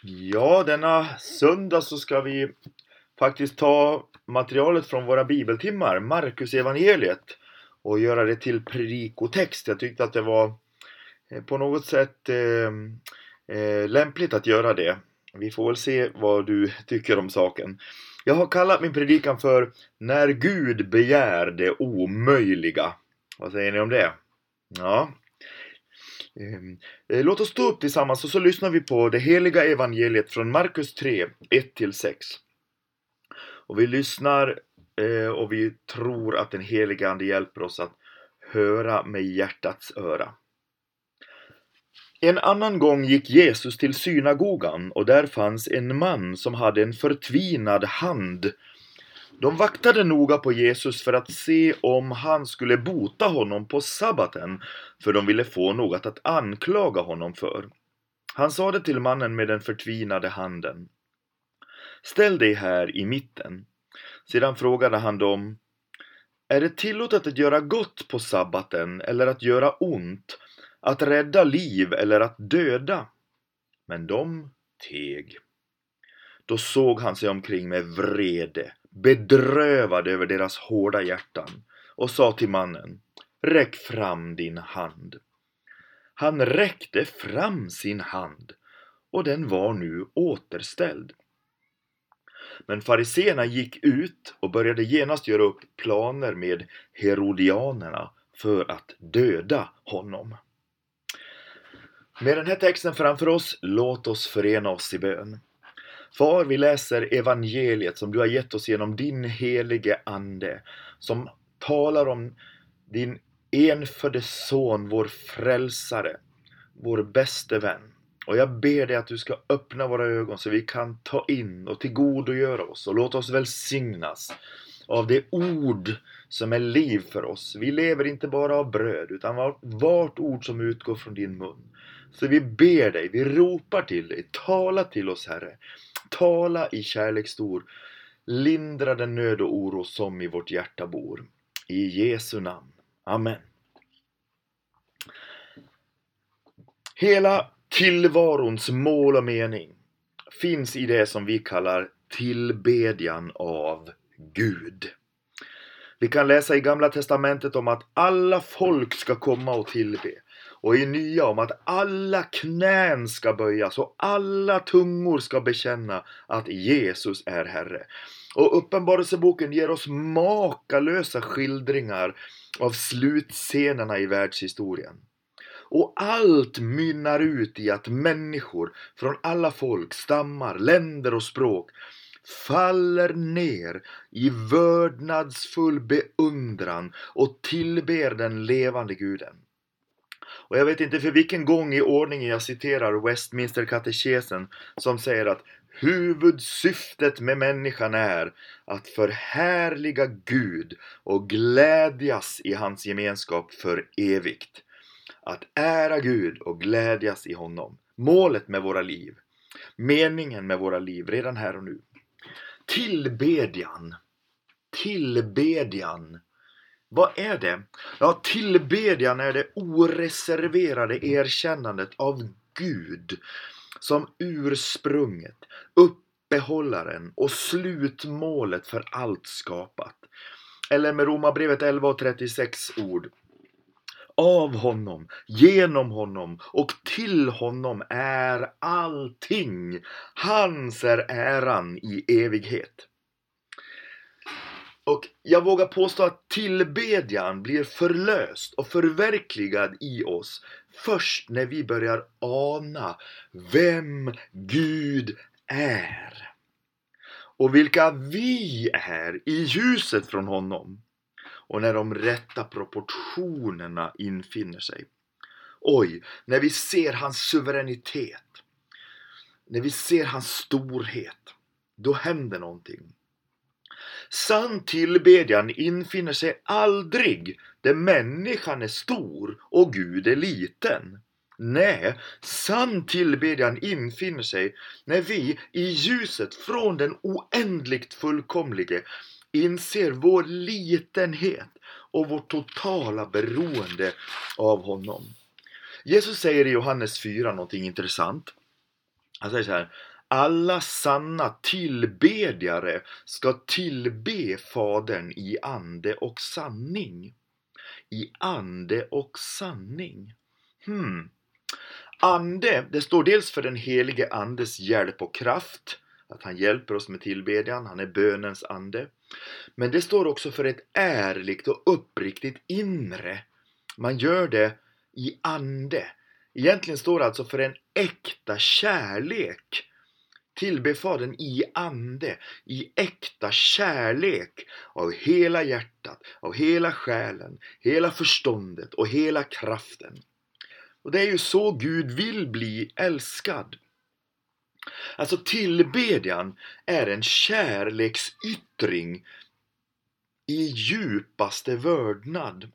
Ja, denna söndag så ska vi faktiskt ta materialet från våra bibeltimmar, Markus evangeliet, och göra det till predikotext. Jag tyckte att det var på något sätt lämpligt att göra det. Vi får väl se vad du tycker om saken. Jag har kallat min predikan för När Gud begär det omöjliga. Vad säger ni om det? Ja. Låt oss stå upp tillsammans och så lyssnar vi på det heliga evangeliet från Markus 3, 1-6. Och vi lyssnar och vi tror att den heliga ande hjälper oss att höra med hjärtats öra. En annan gång gick Jesus till synagogan och där fanns en man som hade en förtvinad hand. De vaktade noga på Jesus för att se om han skulle bota honom på sabbaten, för de ville få något att anklaga honom för. Han sade till mannen med den förtvinade handen: Ställ dig här i mitten. Sedan frågade han dem: Är det tillåtet att göra gott på sabbaten eller att göra ont, att rädda liv eller att döda? Men de teg. Då såg han sig omkring med vrede, bedrövad över deras hårda hjärtan, och sa till mannen: Räck fram din hand. Han räckte fram sin hand, och den var nu återställd. Men fariseerna gick ut och började genast göra upp planer med herodianerna för att döda honom. Med den här texten framför oss, låt oss förena oss i bön. Far, vi läser evangeliet som du har gett oss genom din helige ande, som talar om din enfödde son, vår frälsare, vår bäste vän. Och jag ber dig att du ska öppna våra ögon så vi kan ta in och tillgodogöra oss, och låt oss välsignas av det ord som är liv för oss. Vi lever inte bara av bröd utan vart ord som utgår från din mun. Så vi ber dig, vi ropar till dig, tala till oss, Herre. Tala i kärleksord, lindra den nöd och oro som i vårt hjärta bor. I Jesu namn. Amen. Hela tillvarons mål och mening finns i det som vi kallar tillbedjan av Gud. Vi kan läsa i Gamla testamentet om att alla folk ska komma och tillbe, och i Nya om att alla knän ska böjas och alla tungor ska bekänna att Jesus är Herre. Och Uppenbarelseboken ger oss makalösa skildringar av slutscenerna i världshistorien. Och allt mynnar ut i att människor från alla folk, stammar, länder och språk faller ner i vördnadsfull beundran och tillber den levande Guden. Och jag vet inte för vilken gång i ordningen jag citerar Westminster-katekesen som säger att huvudsyftet med människan är att förhärliga Gud och glädjas i hans gemenskap för evigt. Att ära Gud och glädjas i honom. Målet med våra liv. Meningen med våra liv redan här och nu. Tillbedjan. Tillbedjan. Vad är det? Ja, tillbedjan är det oreserverade erkännandet av Gud som ursprunget, uppehållaren och slutmålet för allt skapat. Eller med Romarbrevet 11:36 ord: Av honom, genom honom och till honom är allting. Hans är äran i evighet. Och jag vågar påstå att tillbedjan blir förlöst och förverkligad i oss först när vi börjar ana vem Gud är. Och vilka vi är i ljuset från honom. Och när de rätta proportionerna infinner sig. Oj, när vi ser hans suveränitet. När vi ser hans storhet. Då händer någonting. Sann tillbedjan infinner sig aldrig där människan är stor och Gud är liten. Nej, sann tillbedjan infinner sig när vi i ljuset från den oändligt fullkomlige inser vår litenhet och vårt totala beroende av honom. Jesus säger i Johannes 4 någonting intressant. Han säger så här: alla sanna tillbedjare ska tillbe Fadern i ande och sanning. I ande och sanning. Ande, det står dels för den helige andes hjälp och kraft. Att han hjälper oss med tillbedjan, han är bönens ande. Men det står också för ett ärligt och uppriktigt inre. Man gör det i ande. Egentligen står det alltså för en äkta kärlek. Tillbe Fadern i ande, i äkta kärlek av hela hjärtat, av hela själen, hela förståndet och hela kraften. Och det är ju så Gud vill bli älskad. Alltså tillbedjan är en kärleksyttring i djupaste vördnad.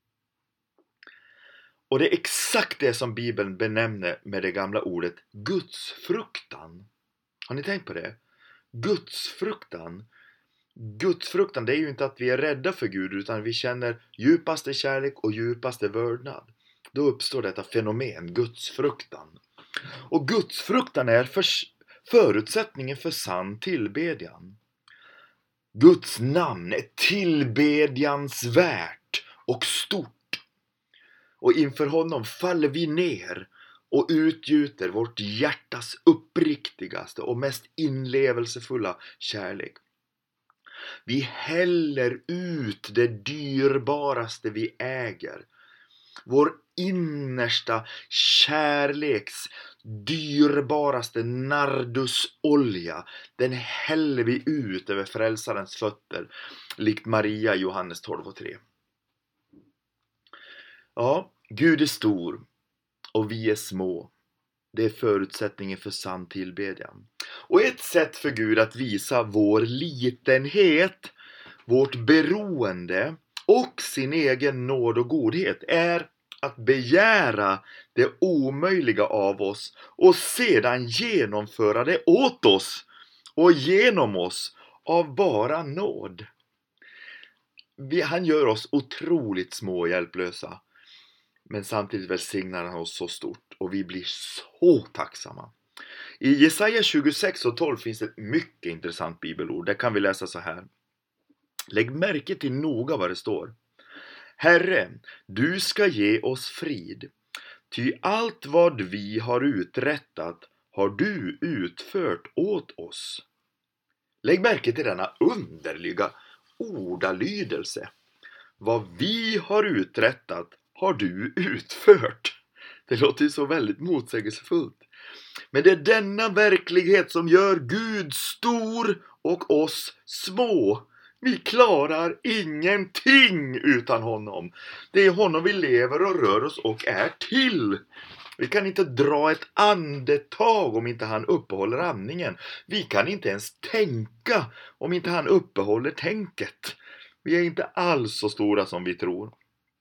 Och det är exakt det som Bibeln benämner med det gamla ordet gudsfruktan. Har ni tänkt på det? Gudsfruktan. Gudsfruktan, det är ju inte att vi är rädda för Gud, utan vi känner djupaste kärlek och djupaste vördnad. Då uppstår detta fenomen, gudsfruktan. Och gudsfruktan är förutsättningen för sann tillbedjan. Guds namn är tillbedjansvärt och stort. Och inför honom faller vi ner och utgjuter vårt hjärtas uppriktigaste och mest inlevelsefulla kärlek. Vi häller ut det dyrbaraste vi äger. Vår innersta kärleks dyrbaraste nardusolja, den häller vi ut över frälsarens fötter, likt Maria i Johannes 12:3. Ja, Gud är stor och vi är små. Det är förutsättningen för sann tillbedjan. Och ett sätt för Gud att visa vår litenhet, vårt beroende och sin egen nåd och godhet är att begära det omöjliga av oss och sedan genomföra det åt oss och genom oss av bara nåd. Han gör oss otroligt små och hjälplösa. Men samtidigt välsignar han oss så stort och vi blir så tacksamma. I Jesaja 26:12 finns det ett mycket intressant bibelord. Där kan vi läsa så här. Lägg märke till noga vad det står. Herre, du ska ge oss frid. Ty allt vad vi har uträttat har du utfört åt oss. Lägg märke till denna underliga ordalydelse. Vad vi har uträttat har du utfört. Det låter ju så väldigt motsägelsefullt. Men det är denna verklighet som gör Gud stor och oss små. Vi klarar ingenting utan honom. Det är honom vi lever och rör oss och är till. Vi kan inte dra ett andetag om inte han uppehåller andningen. Vi kan inte ens tänka om inte han uppehåller tänket. Vi är inte alls så stora som vi tror.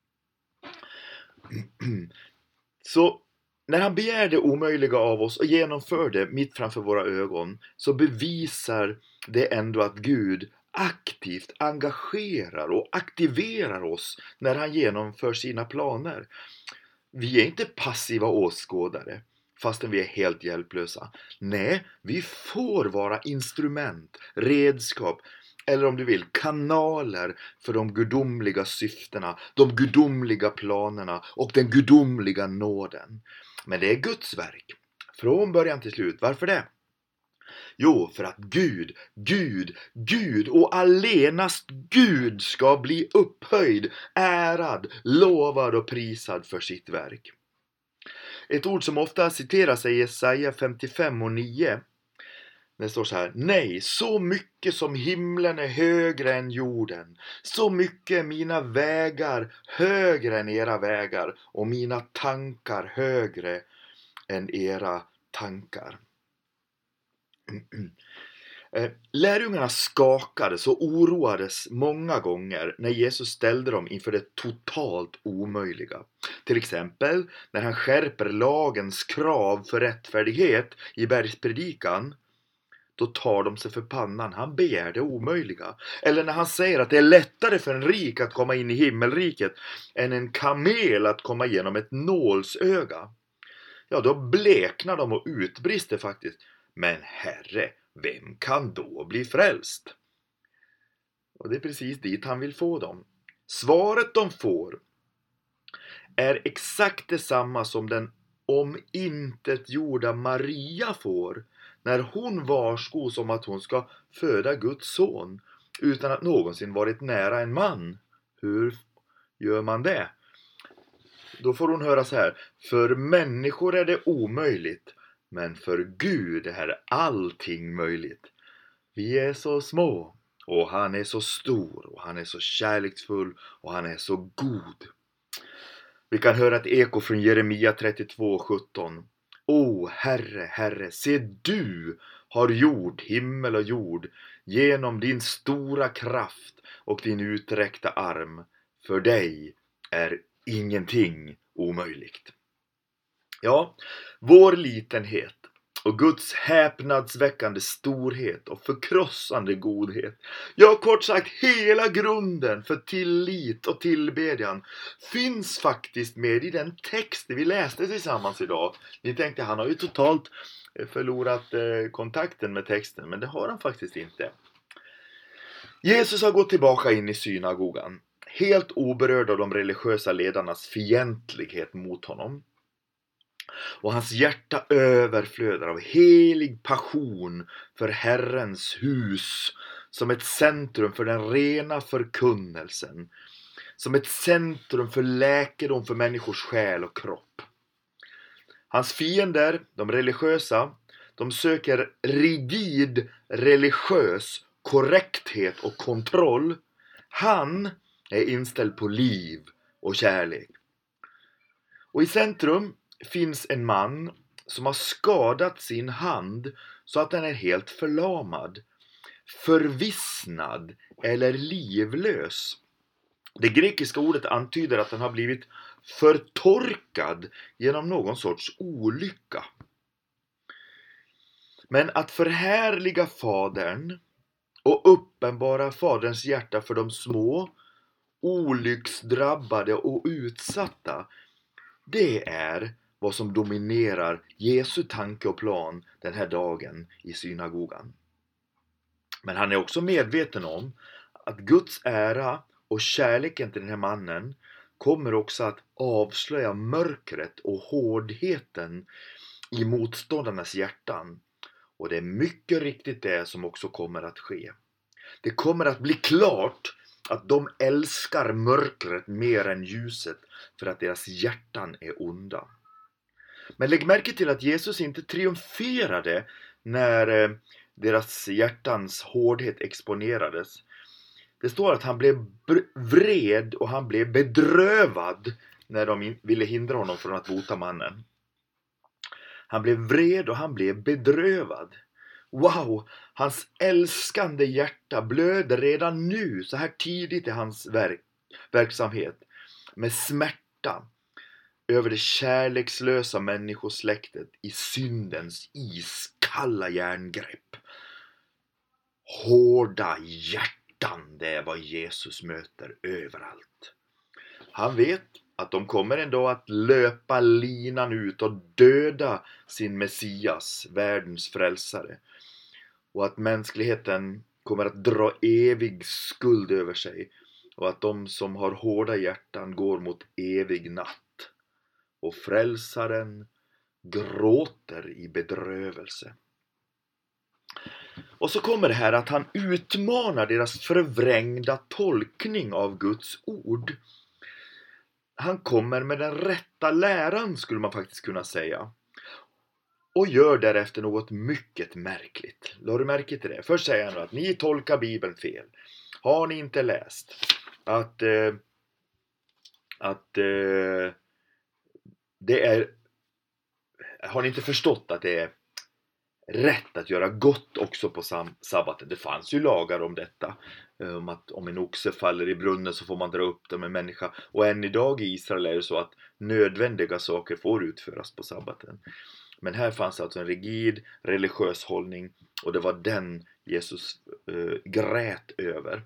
Så när han begär det omöjliga av oss och genomför det mitt framför våra ögon, så bevisar det ändå att Gud aktivt engagerar och aktiverar oss när han genomför sina planer. Vi är inte passiva åskådare fastän vi är helt hjälplösa. Nej, vi får vara instrument, redskap, eller om du vill, kanaler för de gudomliga syftena, de gudomliga planerna och den gudomliga nåden. Men det är Guds verk, från början till slut. Varför det? Jo, för att Gud och allenast Gud ska bli upphöjd, ärad, lovad och prisad för sitt verk. Ett ord som ofta citeras är Jesaja 55:9. Det står så här: nej, så mycket som himlen är högre än jorden, så mycket är mina vägar högre än era vägar och mina tankar högre än era tankar. Lärjungarna skakades och oroades många gånger när Jesus ställde dem inför det totalt omöjliga. Till exempel när han skärper lagens krav för rättfärdighet i bergspredikan. Då tar de sig för pannan. Han begär det omöjliga. Eller när han säger att det är lättare för en rik att komma in i himmelriket än en kamel att komma igenom ett nålsöga. Ja, då bleknar de och utbrister faktiskt. Men Herre, vem kan då bli frälst? Och det är precis dit han vill få dem. Svaret de får är exakt detsamma som den omintetgjorda Maria får när hon varskos om att hon ska föda Guds son utan att någonsin varit nära en man. Hur gör man det? Då får hon höra så här: för människor är det omöjligt, men för Gud är allting möjligt. Vi är så små och han är så stor och han är så kärleksfull och han är så god. Vi kan höra ett eko från Jeremia 32:17. O Herre, Herre, se du har gjort himmel och jord genom din stora kraft och din uträckta arm. För dig är ingenting omöjligt. Ja, vår litenhet och Guds häpnadsväckande storhet och förkrossande godhet, ja kort sagt hela grunden för tillit och tillbedjan, finns faktiskt med i den text vi läste tillsammans idag. Ni tänkte, han har ju totalt förlorat kontakten med texten, men det har han faktiskt inte. Jesus har gått tillbaka in i synagogan, helt oberörd av de religiösa ledarnas fientlighet mot honom. Och hans hjärta överflödar av helig passion för Herrens hus, som ett centrum för den rena förkunnelsen, som ett centrum för läkedom för människors själ och kropp. Hans fiender, de religiösa, de söker rigid religiös korrekthet och kontroll. Han är inställd på liv och kärlek. Och i centrum finns en man som har skadat sin hand så att den är helt förlamad, förvissnad eller livlös. Det grekiska ordet antyder att den har blivit förtorkad genom någon sorts olycka. Men att förhärliga Fadern och uppenbara Faderns hjärta för de små, olycksdrabbade och utsatta, det är vad som dominerar Jesu tanke och plan den här dagen i synagogan. Men han är också medveten om att Guds ära och kärleken till den här mannen kommer också att avslöja mörkret och hårdheten i motståndarnas hjärtan. Och det är mycket riktigt det som också kommer att ske. Det kommer att bli klart att de älskar mörkret mer än ljuset för att deras hjärtan är onda. Men lägg märke till att Jesus inte triumferade när deras hjärtans hårdhet exponerades. Det står att han blev vred och han blev bedrövad när de ville hindra honom från att bota mannen. Han blev vred och han blev bedrövad. Wow, hans älskande hjärta blöder redan nu så här tidigt i hans verksamhet med smärta över det kärlekslösa människosläktet i syndens iskalla järngrepp. Hårda hjärtan, det är vad Jesus möter överallt. Han vet att de kommer ändå att löpa linan ut och döda sin Messias, världens frälsare. Och att mänskligheten kommer att dra evig skuld över sig. Och att de som har hårda hjärtan går mot evig natt. Och frälsaren gråter i bedrövelse. Och så kommer det här att han utmanar deras förvrängda tolkning av Guds ord. Han kommer med den rätta läran, skulle man faktiskt kunna säga. Och gör därefter något mycket märkligt. Lade du märke till det? Först säger han att ni tolkar Bibeln fel. Har ni inte läst att det är... Har ni inte förstått att det är rätt att göra gott också på sabbaten? Det fanns ju lagar om detta. Om att om en oxe faller i brunnen så får man dra upp dem med människa. Och än idag i Israel är det så att nödvändiga saker får utföras på sabbaten. Men här fanns alltså en rigid religiös hållning. Och det var den Jesus grät över.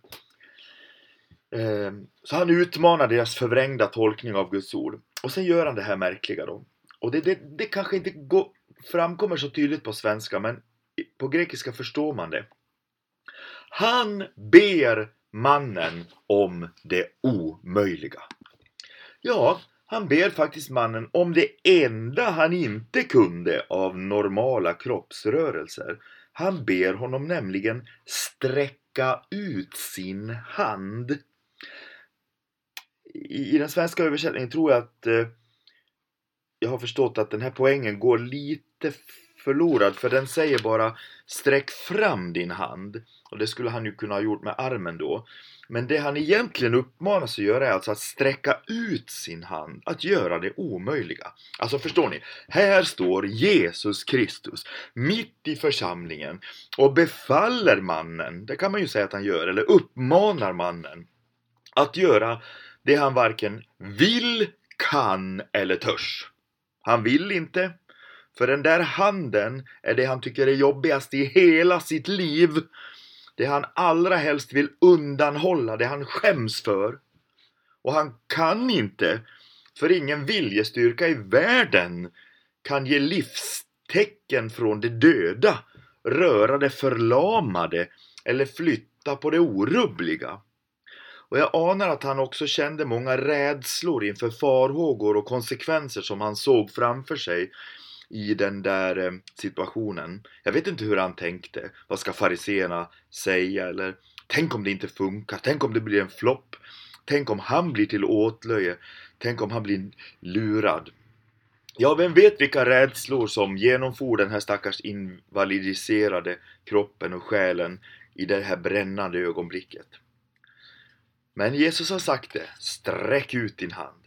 Så han utmanar deras förvrängda tolkning av Guds ord. Och sen gör han det här märkliga då. Och det kanske inte framkommer så tydligt på svenska. Men på grekiska förstår man det. Han ber mannen om det omöjliga. Ja, han ber faktiskt mannen om det enda han inte kunde av normala kroppsrörelser. Han ber honom nämligen sträcka ut sin hand. I den svenska översättningen tror jag att jag har förstått att den här poängen går lite förlorad. För den säger bara sträck fram din hand. Och det skulle han ju kunna ha gjort med armen då. Men det han egentligen uppmanas att göra är alltså att sträcka ut sin hand. Att göra det omöjliga. Alltså förstår ni? Här står Jesus Kristus mitt i församlingen. Och befaller mannen. Det kan man ju säga att han gör. Eller uppmanar mannen. Att göra det han varken vill, kan eller törs. Han vill inte. För den där handen är det han tycker är jobbigast i hela sitt liv. Det han allra helst vill undanhålla, det han skäms för. Och han kan inte, för ingen viljestyrka i världen kan ge livstecken från det döda, röra det förlamade eller flytta på det orubbliga. Och jag anar att han också kände många rädslor inför farhågor och konsekvenser som han såg framför sig i den där situationen. Jag vet inte hur han tänkte. Vad ska fariséerna säga? Eller tänk om det inte funkar. Tänk om det blir en flopp. Tänk om han blir till åtlöje. Tänk om han blir lurad. Ja, vem vet vilka rädslor som genomfor den här stackars invalidiserade kroppen och själen i det här brännande ögonblicket. Men Jesus har sagt det. Sträck ut din hand.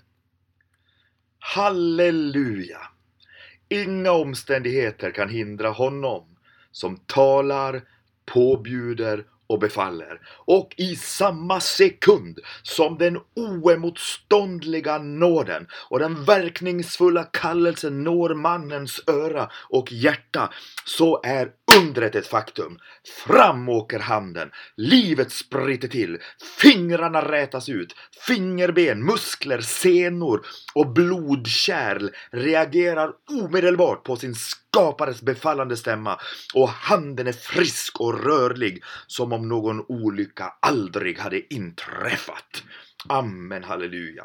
Halleluja! Inga omständigheter kan hindra honom som talar, påbjuder och befaller. Och i samma sekund som den oemotståndliga nåden och den verkningsfulla kallelsen når mannens öra och hjärta, så är undret ett faktum. Fram åker handen, livet spritter till, fingrarna rätas ut, fingerben, muskler, senor och blodkärl reagerar omedelbart på sin skapares befallande stämma, och handen är frisk och rörlig som om någon olycka aldrig hade inträffat. Amen, halleluja.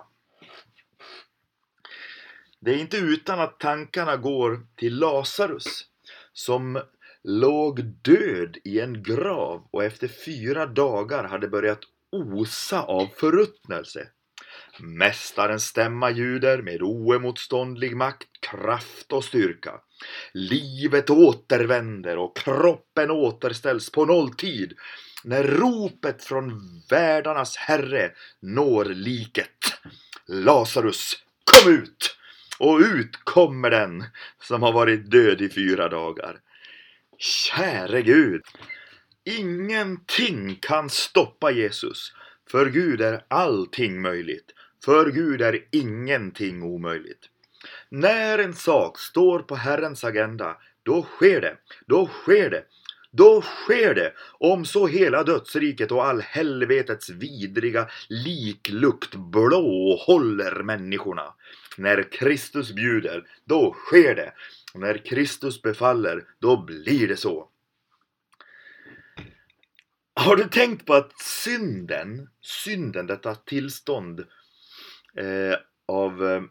Det är inte utan att tankarna går till Lazarus som låg död i en grav och efter 4 dagar hade börjat osa av förruttnelse. Mästarens stämma ljuder med oemotståndlig makt, kraft och styrka. Livet återvänder och kroppen återställs på nolltid när ropet från världarnas herre når liket. Lazarus, kom ut! Och ut kommer den som har varit död i 4 dagar. Käre Gud, ingenting kan stoppa Jesus. För Gud är allting möjligt. För Gud är ingenting omöjligt. När en sak står på Herrens agenda, då sker det. Då sker det. Då sker det, om så hela dödsriket och all helvetets vidriga liklukt blåhåller människorna. När Kristus bjuder, då sker det. Och när Kristus befaller, då blir det så. Har du tänkt på att synden, detta tillstånd av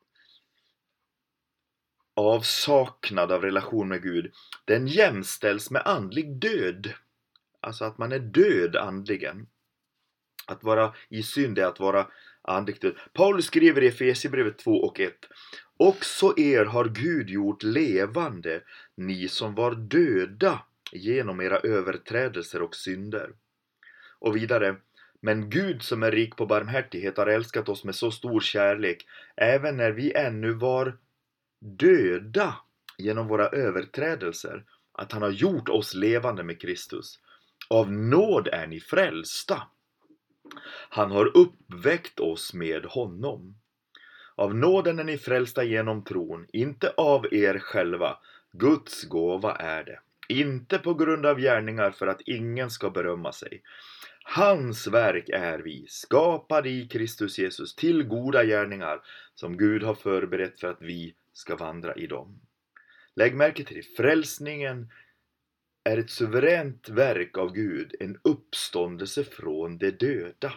avsaknad av relation med Gud, den jämställs med andlig död. Alltså att man är död andligen. Att vara i synd är att vara andligt död. Paulus skriver i Efesierbrevet 2:1: också er har Gud gjort levande, ni som var döda genom era överträdelser och synder. Och vidare: men Gud som är rik på barmhärtighet har älskat oss med så stor kärlek, även när vi ännu var döda genom våra överträdelser, att han har gjort oss levande med Kristus. Av nåd är ni frälsta. Han har uppväckt oss med honom. Av nåden är ni frälsta genom tron, inte av er själva. Guds gåva är det. Inte på grund av gärningar för att ingen ska berömma sig. Hans verk är vi, skapade i Kristus Jesus till goda gärningar som Gud har förberett för att vi ska vandra i dem. Lägg märke till det. Frälsningen är ett suveränt verk av Gud, en uppståndelse från de döda.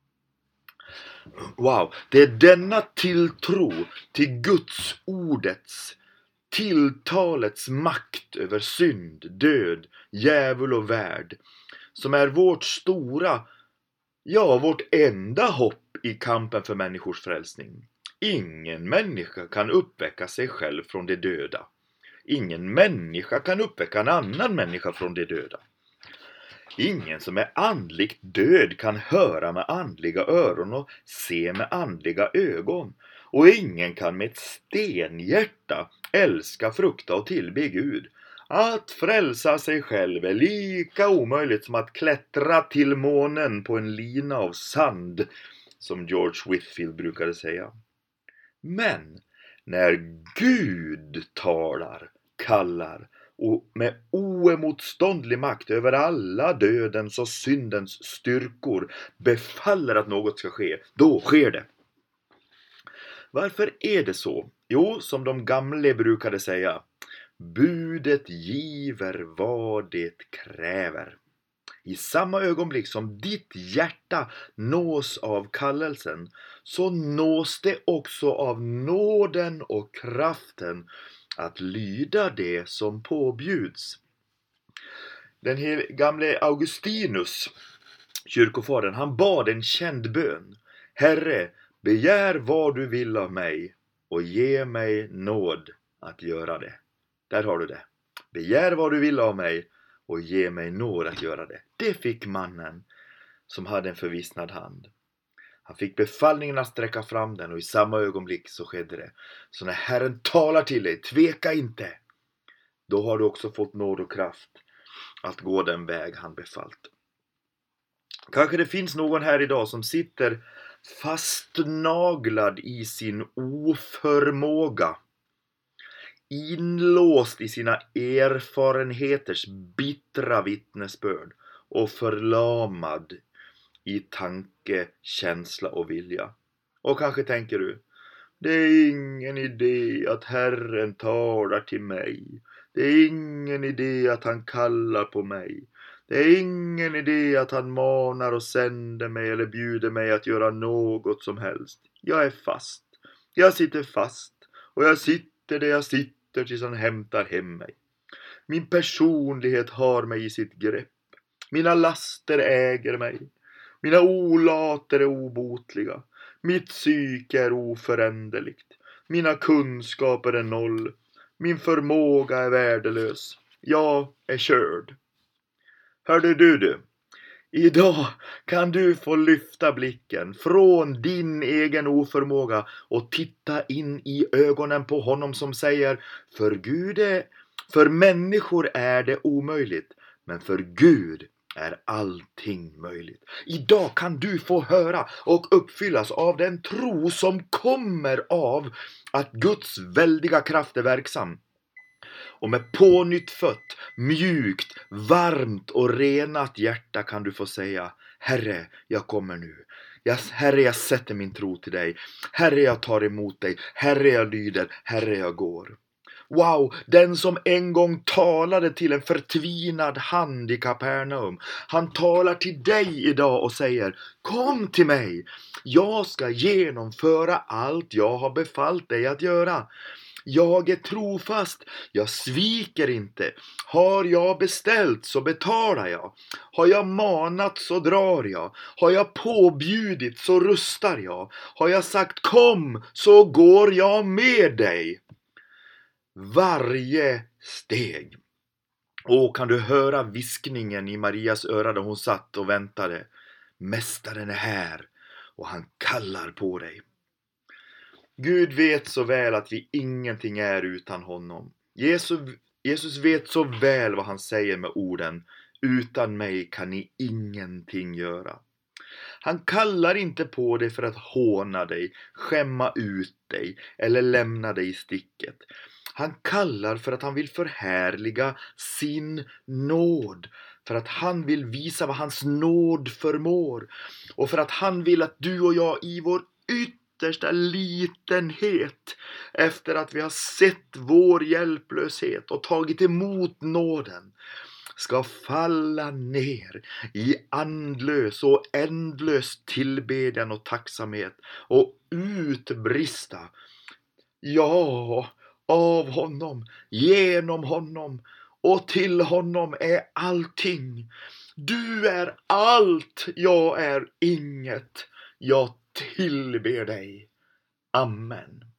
Wow, det är denna tilltro till Guds ordets, tilltalets makt över synd, död, djävul och värld som är vårt stora, vårt enda hopp i kampen för människors frälsning. Ingen människa kan uppväcka sig själv från de döda. Ingen människa kan uppväcka en annan människa från de döda. Ingen som är andligt död kan höra med andliga öron och se med andliga ögon. Och ingen kan med ett stenhjärta älska, frukta och tillbe Gud. Att frälsa sig själv är lika omöjligt som att klättra till månen på en lina av sand, som George Whitefield brukade säga. Men när Gud talar, kallar och med oemotståndlig makt över alla dödens och syndens styrkor befaller att något ska ske, då sker det. Varför är det så? Jo, som de gamla brukade säga, budet giver vad det kräver. I samma ögonblick som ditt hjärta nås av kallelsen, så nås det också av nåden och kraften att lyda det som påbjuds. Den gamle Augustinus, kyrkofadern, han bad en känd bön. Herre, begär vad du vill av mig och ge mig nåd att göra det. Där har du det. Begär vad du vill av mig och ge mig nåd att göra det. Det fick mannen som hade en förvissnad hand. Han fick befallningen att sträcka fram den och i samma ögonblick så skedde det. Så när Herren talar till dig, tveka inte. Då har du också fått nåd och kraft att gå den väg han befallt. Kanske det finns någon här idag som sitter fastnaglad i sin oförmåga. Inlåst i sina erfarenheters bittra vittnesbörd och förlamad i tanke, känsla och vilja. Och kanske tänker du, det är ingen idé att Herren talar till mig. Det är ingen idé att han kallar på mig. Det är ingen idé att han manar och sänder mig eller bjuder mig att göra något som helst. Jag är fast. Jag sitter fast. Och jag sitter där jag sitter tills han hämtar hem mig. Min personlighet har mig i sitt grepp. Mina laster äger mig. Mina olater är obotliga. Mitt psyke är oföränderligt. Mina kunskaper är noll. Min förmåga är värdelös. Jag är körd. Hörde du? Idag kan du få lyfta blicken från din egen oförmåga och titta in i ögonen på honom som säger, för människor är det omöjligt, men för Gud är allting möjligt. Idag kan du få höra och uppfyllas av den tro som kommer av att Guds väldiga kraft är verksam. Och med pånyttfött, mjukt, varmt och renat hjärta kan du få säga, Herre, jag kommer nu. Herre, jag sätter min tro till dig. Herre, jag tar emot dig. Herre, jag lyder. Herre, jag går. Wow, den som en gång talade till en förtvinad hand i Kapernaum. Han talar till dig idag och säger, kom till mig. Jag ska genomföra allt jag har befallt dig att göra. Jag är trofast, jag sviker inte. Har jag beställt så betalar jag. Har jag manat så drar jag. Har jag påbjudit så rustar jag. Har jag sagt kom så går jag med dig. Varje steg. Och kan du höra viskningen i Marias öra där hon satt och väntade. Mästaren är här och han kallar på dig. Gud vet så väl att vi ingenting är utan honom. Jesus vet så väl vad han säger med orden. Utan mig kan ni ingenting göra. Han kallar inte på dig för att håna dig, skämma ut dig eller lämna dig i sticket. Han kallar för att han vill förhärliga sin nåd. För att han vill visa vad hans nåd förmår. Och för att han vill att du och jag i vår yttersta litenhet, efter att vi har sett vår hjälplöshet och tagit emot nåden, ska falla ner i andlös och ändlös tillbedjan och tacksamhet och utbrista: ja, av honom, genom honom och till honom är allting. Du är allt, jag är inget. Jag tillber dig. Amen.